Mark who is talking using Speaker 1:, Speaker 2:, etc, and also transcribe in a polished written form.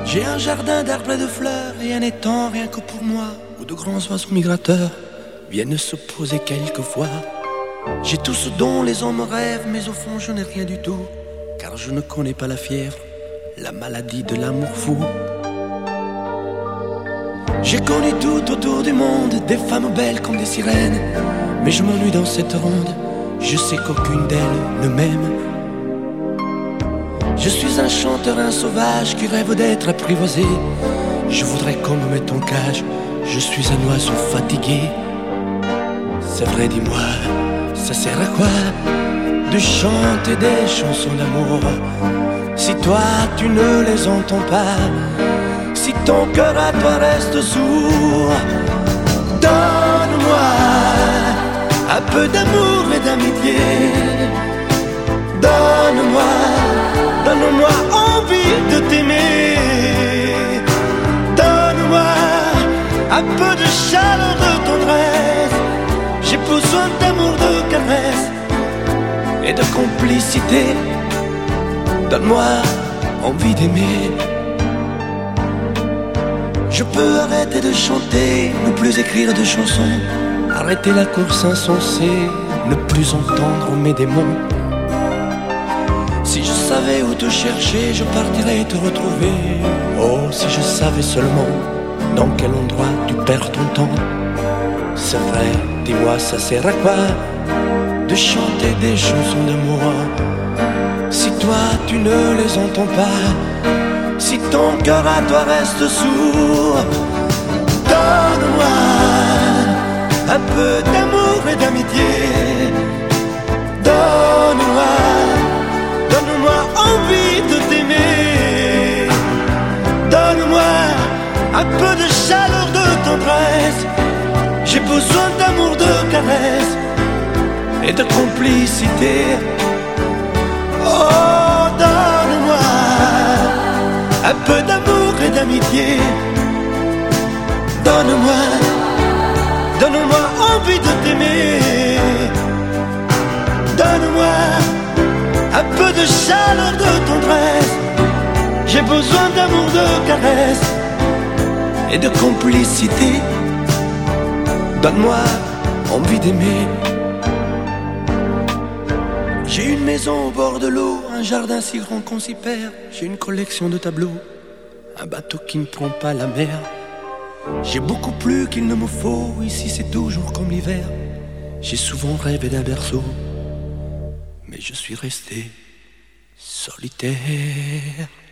Speaker 1: J'ai un jardin d'arbres et de fleurs et un étang rien que pour moi, où de grands oiseaux migrateurs viennent se poser quelquefois. J'ai tout ce dont les hommes rêvent, mais au fond je n'ai rien du tout, car je ne connais pas la fièvre, la maladie de l'amour fou. J'ai connu tout autour du monde, des femmes belles comme des sirènes, mais je m'ennuie dans cette ronde, je sais qu'aucune d'elles ne m'aime. Je suis un chanteur, un sauvage qui rêve d'être apprivoisé. Je voudrais qu'on me mette en cage, je suis un oiseau fatigué. C'est vrai, dis-moi, ça sert à quoi de chanter des chansons d'amour si toi tu ne les entends pas, si ton cœur à toi reste sourd? Donne-moi un peu d'amour et d'amitié. Donne-moi envie de t'aimer. Donne-moi un peu de chaleur, de tendresse. J'ai besoin d'amour, de caresses et de complicité. Donne-moi envie d'aimer. Je peux arrêter de chanter, ne plus écrire de chansons, arrêter la course insensée, ne plus entendre mes démons. Si je savais où te chercher, je partirais te retrouver. Oh, si je savais seulement dans quel endroit tu perds ton temps. C'est vrai, dis-moi, ça sert à quoi de chanter des chansons d'amour si toi tu ne les entends pas, si ton cœur à toi reste sourd? Donne-moi un peu d'amour et d'amitié. Donne-moi envie de t'aimer. Donne-moi un peu de chaleur, de tendresse. J'ai besoin d'amour, de caresses et de complicité. Oh, donne-moi un peu d'amour et d'amitié. Donne-moi envie de t'aimer. Donne-moi un peu de chaleur, de tendresse. J'ai besoin d'amour, de caresses et de complicité. Donne-moi envie d'aimer. J'ai une maison au bord de l'eau, un jardin si grand qu'on s'y perd. J'ai une collection de tableaux, un bateau qui ne prend pas la mer. J'ai beaucoup plus qu'il ne me faut, ici c'est toujours comme l'hiver. J'ai souvent rêvé d'un berceau, mais je suis resté solitaire.